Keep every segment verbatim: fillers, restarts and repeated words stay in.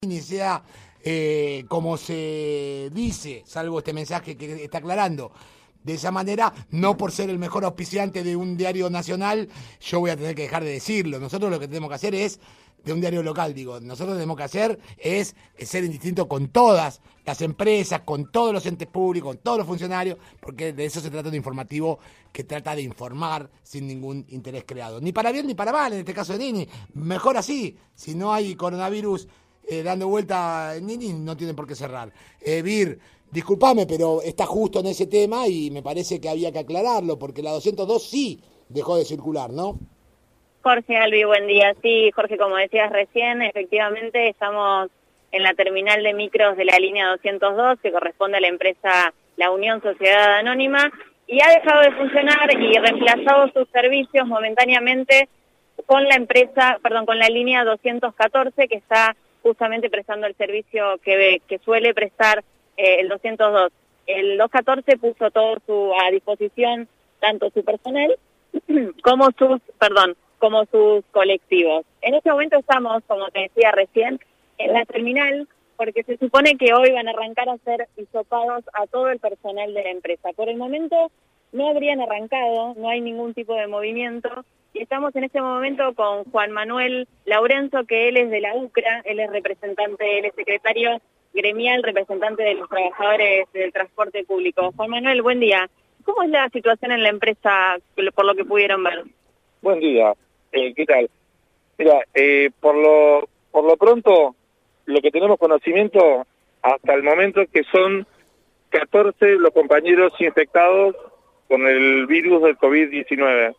ni sea eh, como se dice, salvo este mensaje que está aclarando. De esa manera, no por ser el mejor auspiciante de un diario nacional, yo voy a tener que dejar de decirlo. Nosotros lo que tenemos que hacer es, de un diario local, digo, nosotros lo que tenemos que hacer es ser indistinto con todas las empresas, con todos los entes públicos, con todos los funcionarios, porque de eso se trata de un informativo que trata de informar sin ningún interés creado. Ni para bien ni para mal, en este caso de Nini. Mejor así, si no hay coronavirus eh, dando vuelta en Nini, no tienen por qué cerrar. Eh, Vir, disculpame, pero está justo en ese tema y me parece que había que aclararlo, porque la doscientos dos sí dejó de circular, ¿no? Jorge, Albi, buen día. Sí, Jorge, como decías recién, efectivamente estamos en la terminal de micros de la línea doscientos dos, que corresponde a la empresa La Unión Sociedad Anónima, y ha dejado de funcionar y reemplazado sus servicios momentáneamente con la empresa, perdón, con la línea doscientos catorce, que está justamente prestando el servicio que, que suele prestar eh, el doscientos dos. El doscientos catorce puso todo su, a disposición, tanto su personal como sus, perdón, como sus colectivos. En este momento estamos, como te decía recién, en la terminal, porque se supone que hoy van a arrancar a hacer hisopados a todo el personal de la empresa. Por el momento no habrían arrancado, no hay ningún tipo de movimiento, y estamos en este momento con Juan Manuel Laurenzo, que él es de la UCRA, él es representante, él es secretario gremial, representante de los trabajadores del transporte público. Juan Manuel, buen día. ¿Cómo es la situación en la empresa, por lo que pudieron ver? Buen día. Eh, ¿Qué tal? Mira, eh, por lo por lo pronto, lo que tenemos conocimiento hasta el momento es que son catorce los compañeros infectados con el virus del COVID diecinueve.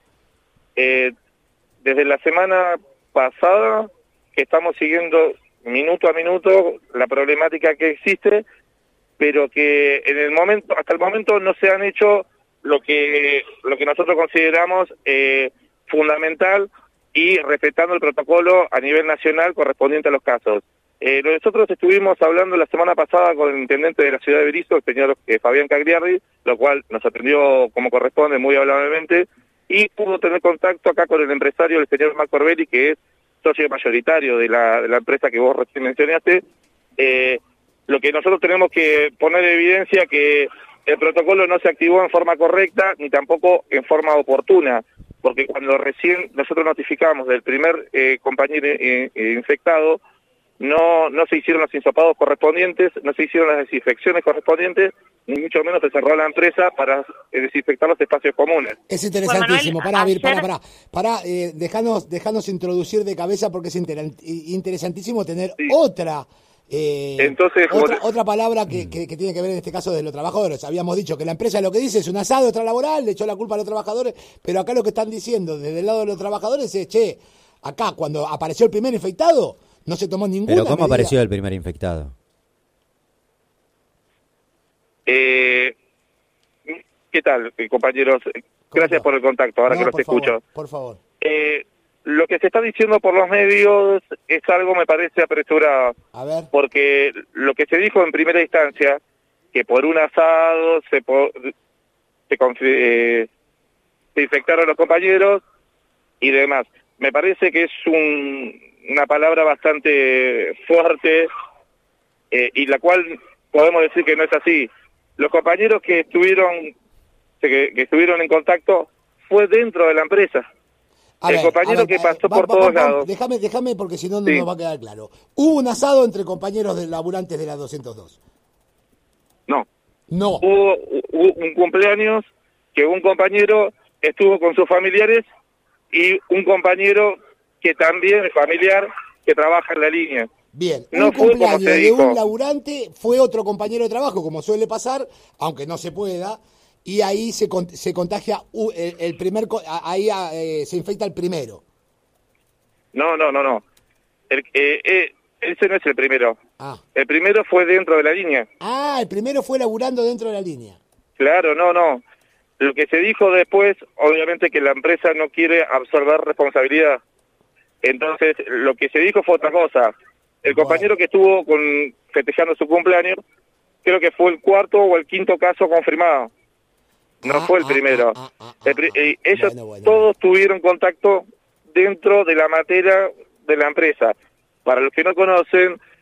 Eh, desde la semana pasada que estamos siguiendo minuto a minuto la problemática que existe, pero que en el momento, hasta el momento no se han hecho lo que lo que nosotros consideramos eh, fundamental y respetando el protocolo a nivel nacional correspondiente a los casos. Eh, nosotros estuvimos hablando la semana pasada con el intendente de la ciudad de Berisso, el señor eh, Fabián Cagliardi, lo cual nos atendió como corresponde muy amablemente, y pudo tener contacto acá con el empresario, el señor Marco Orbelli, que es socio mayoritario de la, de la empresa que vos recién mencionaste. Eh, lo que nosotros tenemos que poner en evidencia que el protocolo no se activó en forma correcta, ni tampoco en forma oportuna, porque cuando recién nosotros notificamos del primer eh, compañero eh, eh, infectado, no no se hicieron los hisopados correspondientes, no se hicieron las desinfecciones correspondientes, ni mucho menos se cerró la empresa para eh, desinfectar los espacios comunes. Es interesantísimo. Pará, Vir, pará, pará. Pará, eh, dejanos, dejanos introducir de cabeza porque es inter interesantísimo tener sí. otra... Eh, Entonces, otra, te... otra palabra que, que, que tiene que ver en este caso de los trabajadores. Habíamos dicho que la empresa lo que dice es un asado extralaboral, le echó la culpa a los trabajadores, pero acá lo que están diciendo desde el lado de los trabajadores es, che, acá cuando apareció el primer infectado, no se tomó ninguna ¿Pero cómo medida. apareció el primer infectado? Eh, ¿Qué tal, compañeros? Gracias por el contacto, ahora no, que los escucho. Favor, por favor. Eh, Lo que se está diciendo por los medios es algo, me parece, apresurado. A ver. Porque lo que se dijo en primera instancia, que por un asado se, po se, eh, se infectaron los compañeros y demás. Me parece que es un, una palabra bastante fuerte eh, y la cual podemos decir que no es así. Los compañeros que estuvieron, que, que estuvieron en contacto fue dentro de la empresa. A el ver, compañero ver, que ver, pasó va, por va, todos va, lados. Déjame, déjame porque si no, no sí. nos va a quedar claro. ¿Hubo un asado entre compañeros de laburantes de la doscientos dos? No. No. Hubo, hubo un cumpleaños que un compañero estuvo con sus familiares y un compañero que también es familiar que trabaja en la línea. Bien, no un fue cumpleaños como se de dijo. un laburante fue otro compañero de trabajo, como suele pasar, aunque no se pueda, y ahí se, se contagia el, el primer, ahí eh, se infecta el primero. No, no, no, no. El, eh, eh, ese no es el primero. Ah. El primero fue dentro de la línea. Ah, el primero fue laburando dentro de la línea. Claro, no, no. Lo que se dijo después, obviamente que la empresa no quiere absorber responsabilidad. Entonces, lo que se dijo fue otra cosa. El bueno. compañero que estuvo con festejando su cumpleaños, creo que fue el cuarto o el quinto caso confirmado. No ah, fue el ah, primero. Ah, ah, ah, el pri eh, ellos bueno, bueno, todos bueno. tuvieron contacto dentro de la materia de la empresa. Para los que no conocen,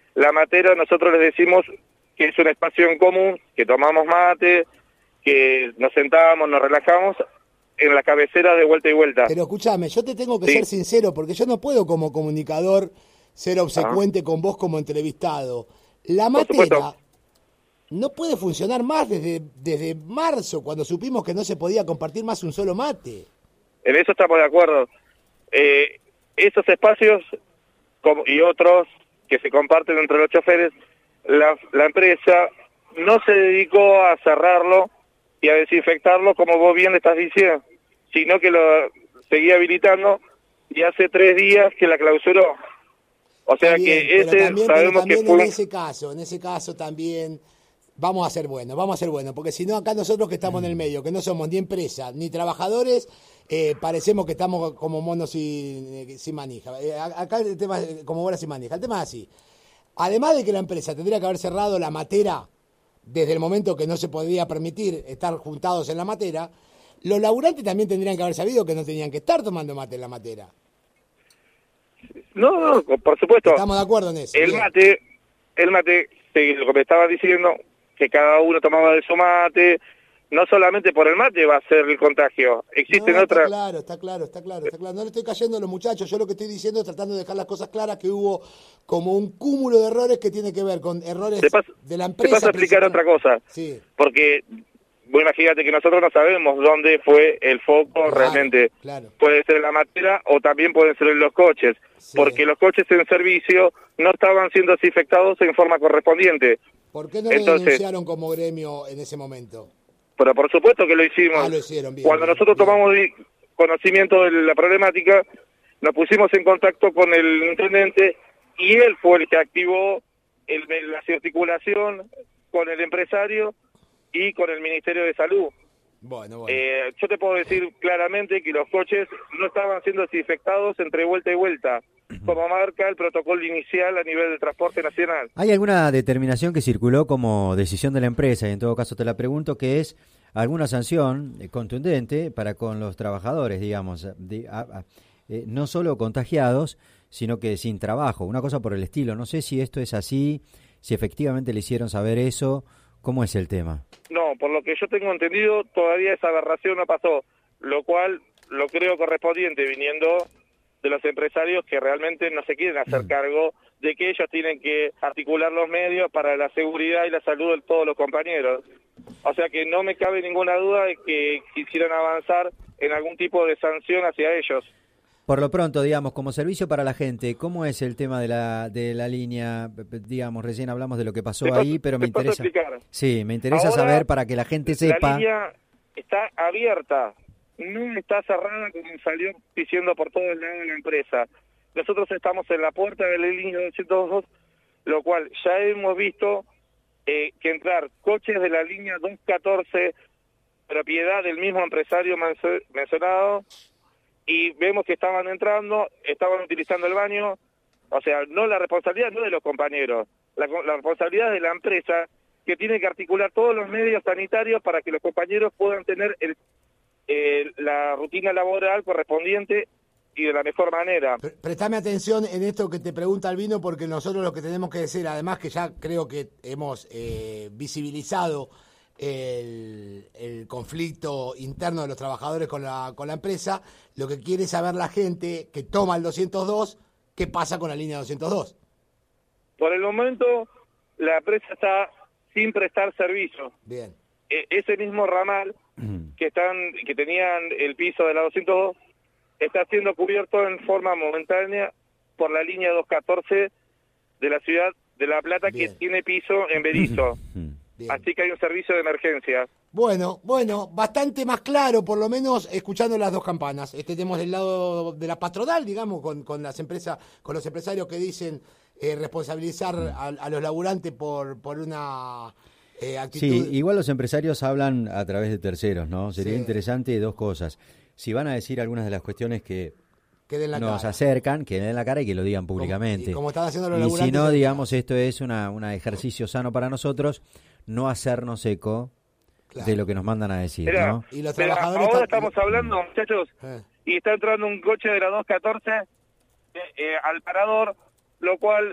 la matera nosotros les decimos que es un espacio en común, que tomamos mate, que nos sentamos, nos relajamos en la cabecera de vuelta y vuelta. Pero escúchame, yo te tengo que Sí. ser sincero, porque yo no puedo como comunicador ser obsecuente con vos como entrevistado. La Por matera supuesto. no puede funcionar más desde, desde marzo, cuando supimos que no se podía compartir más un solo mate. En eso estamos de acuerdo. Eh, esos espacios como, y otros que se comparten entre los choferes, la, la empresa no se dedicó a cerrarlo y a desinfectarlo como vos bien estás diciendo, sino que lo seguía habilitando y hace tres días que la clausuró. O sea Está bien, que pero ese también, pero sabemos que también fue... en ese caso, en ese caso también vamos a ser buenos, vamos a ser buenos, porque si no acá nosotros que estamos en el medio, que no somos ni empresa ni trabajadores, eh, parecemos que estamos como monos sin, sin manija. Eh, acá el tema es como bolas sin manija. El tema es así. Además de que la empresa tendría que haber cerrado la matera desde el momento que no se podía permitir estar juntados en la matera, los laburantes también tendrían que haber sabido que no tenían que estar tomando mate en la matera. No, no, por supuesto. Estamos de acuerdo en eso. El Bien. mate, el mate, sí, lo que me estaba diciendo, que cada uno tomaba de su mate, no solamente por el mate va a ser el contagio, existen No, está otras... claro, está claro, está claro, está claro. No le estoy cayendo a los muchachos, yo lo que estoy diciendo es tratando de dejar las cosas claras, que hubo como un cúmulo de errores que tiene que ver con errores Te paso, de la te empresa. paso a explicar otra cosa, Sí. porque vos imagínate que nosotros no sabemos dónde fue el foco Claro, realmente. claro. Puede ser en la matera o también pueden ser en los coches, Sí. porque los coches en servicio no estaban siendo desinfectados en forma correspondiente. ¿Por qué no lo Entonces, denunciaron como gremio en ese momento? pero por supuesto que lo hicimos. Ah, lo hicieron, bien, Cuando bien, nosotros bien. tomamos di- conocimiento de la problemática, nos pusimos en contacto con el intendente y él fue el que activó el, la articulación con el empresario y con el Ministerio de Salud. Bueno, bueno. Eh, yo te puedo decir claramente que los coches no estaban siendo desinfectados entre vuelta y vuelta, como marca el protocolo inicial a nivel del transporte nacional. ¿Hay alguna determinación que circuló como decisión de la empresa? Y en todo caso te la pregunto, que es alguna sanción eh, contundente para con los trabajadores, digamos, de, a, a, eh, no solo contagiados, sino que sin trabajo, una cosa por el estilo. No sé si esto es así, si efectivamente le hicieron saber eso, ¿cómo es el tema? No, por lo que yo tengo entendido, todavía esa aberración no pasó, lo cual lo creo correspondiente viniendo de los empresarios que realmente no se quieren hacer cargo de que ellos tienen que articular los medios para la seguridad y la salud de todos los compañeros. O sea que no me cabe ninguna duda de que quisieran avanzar en algún tipo de sanción hacia ellos. Por lo pronto, digamos, como servicio para la gente, ¿cómo es el tema de la de la línea? Digamos, recién hablamos de lo que pasó Te paso- ahí, pero me te paso a interesa. explicar. Sí, me interesa Ahora, saber para que la gente sepa. La línea está abierta, no está cerrada como salió diciendo por todos lados de la empresa. Nosotros estamos en la puerta de la línea doscientos dos, lo cual ya hemos visto eh, que entrar coches de la línea doscientos catorce, propiedad del mismo empresario menso- mencionado, y vemos que estaban entrando, estaban utilizando el baño. O sea, no la responsabilidad no de los compañeros, la, la responsabilidad de la empresa, que tiene que articular todos los medios sanitarios para que los compañeros puedan tener el, eh, la rutina laboral correspondiente y de la mejor manera. Pre- Prestame atención en esto que te pregunta Albino, porque nosotros lo que tenemos que decir, además que ya creo que hemos eh, visibilizado el, el conflicto interno de los trabajadores con la, con la empresa, lo que quiere saber la gente que toma el doscientos dos, ¿qué pasa con la línea doscientos dos? Por el momento, la empresa está sin prestar servicio. Bien. E- ese mismo ramal que están que tenían el piso de la doscientos dos está siendo cubierto en forma momentánea por la línea doscientos catorce de la ciudad de La Plata, Bien. que tiene piso en Berizo. Bien. Así que hay un servicio de emergencia. Bueno, bueno, bastante más claro, por lo menos escuchando las dos campanas. Este tenemos del lado de la patronal, digamos, con, con las empresas, con los empresarios que dicen eh, responsabilizar a, a los laburantes por, por una eh, actitud. Sí, igual los empresarios hablan a través de terceros, ¿no? Sería Sí. interesante dos cosas. Si van a decir algunas de las cuestiones que que den la nos cara. acercan, que den la cara y que lo digan públicamente. y como están haciendo los Y laburantes, si no, se- digamos, esto es una un ejercicio sano para nosotros, no hacernos eco Claro. de lo que nos mandan a decir, Mirá, ¿no? Y los mirá, trabajadores ahora están- estamos hablando, muchachos, Eh. y está entrando un coche de la doscientos catorce eh, eh, al parador, lo cual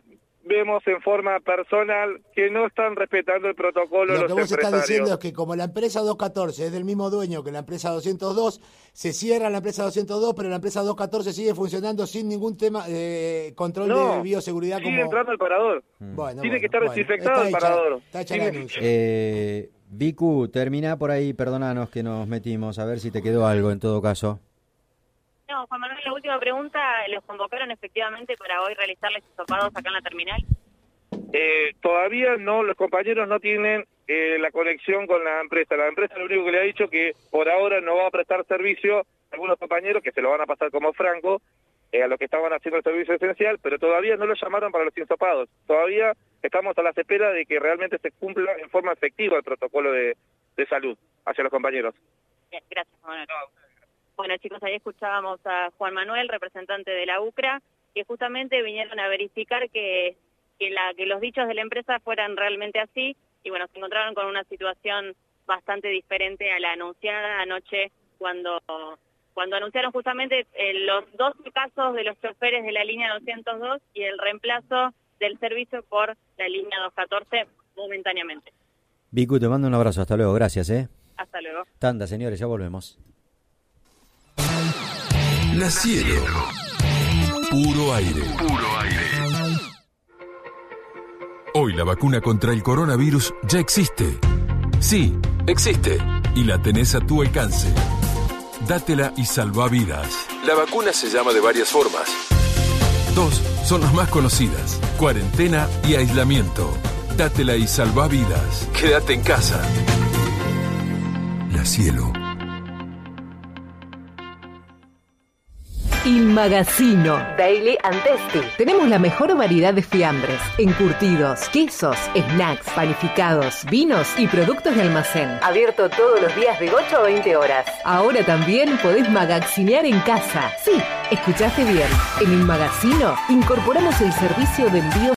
vemos en forma personal que no están respetando el protocolo de Lo los que vos estás empresarios. diciendo es que como la empresa doscientos catorce es del mismo dueño que la empresa doscientos dos, se cierra la empresa doscientos dos, pero la empresa doscientos catorce sigue funcionando sin ningún tema de control No, de bioseguridad. sigue como... entrando el parador. Bueno, Tiene bueno, que estar bueno. desinfectado Está el hecha- parador. Está hecha Tiene- la anuncia. Eh, Vicu, termina por ahí, perdonanos que nos metimos, a ver si te quedó algo en todo caso. No, Juan Manuel, la última pregunta, ¿los convocaron efectivamente para hoy realizarles hisopados acá en la terminal? Eh, todavía no, los compañeros no tienen eh, la conexión con la empresa. La empresa lo único que le ha dicho que por ahora no va a prestar servicio a algunos compañeros que se lo van a pasar como franco eh, a los que estaban haciendo el servicio esencial, pero todavía no lo llamaron para los hisopados. Todavía estamos a la espera de que realmente se cumpla en forma efectiva el protocolo de, de salud hacia los compañeros. Bien, gracias, Juan Manuel. Bueno, chicos, ahí escuchábamos a Juan Manuel, representante de la U C R A, que justamente vinieron a verificar que, que, la, que los dichos de la empresa fueran realmente así, y bueno, se encontraron con una situación bastante diferente a la anunciada anoche cuando, cuando anunciaron justamente eh, los dos casos de los choferes de la línea doscientos dos y el reemplazo del servicio por la línea doscientos catorce momentáneamente. Vicu, te mando un abrazo, hasta luego, gracias, ¿eh? Hasta luego. Tanda, señores, ya volvemos. La Cielo. Puro aire. Puro aire. Hoy la vacuna contra el coronavirus ya existe. Sí, existe. Y la tenés a tu alcance. Dátela y salva vidas. La vacuna se llama de varias formas. Dos son las más conocidas: cuarentena y aislamiento. Dátela y salva vidas. Quédate en casa. La Cielo. Inmagazino Daily and Tasty. Tenemos la mejor variedad de fiambres, encurtidos, quesos, snacks, panificados, vinos y productos de almacén. Abierto todos los días de ocho a veinte horas. Ahora también podés magazinear en casa. Sí, escuchaste bien. En Inmagazino incorporamos el servicio de envío